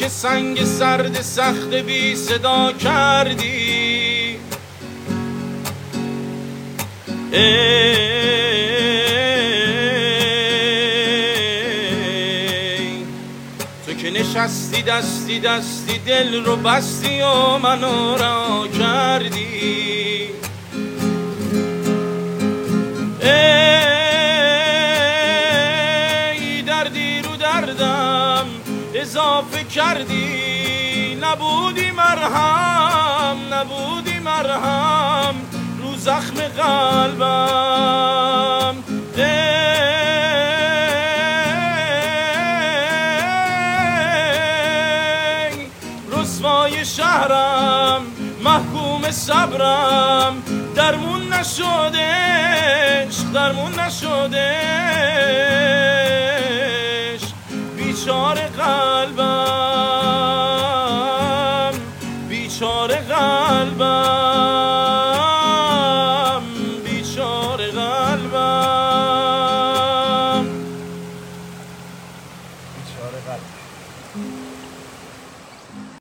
که سنگ سرد سخت بی صدا کردی. تو که نشستی دستی دستی دل رو بستی و منو را کردی. ای دردی رو دردم اضافه کردی، نبودی مرهم نبودی مرهم رو زخم قلبم. ای رسوای شهرم محکوم صبرم، درمون نشدش درمون نشدش بیچاره قلبم بیچاره قلبم.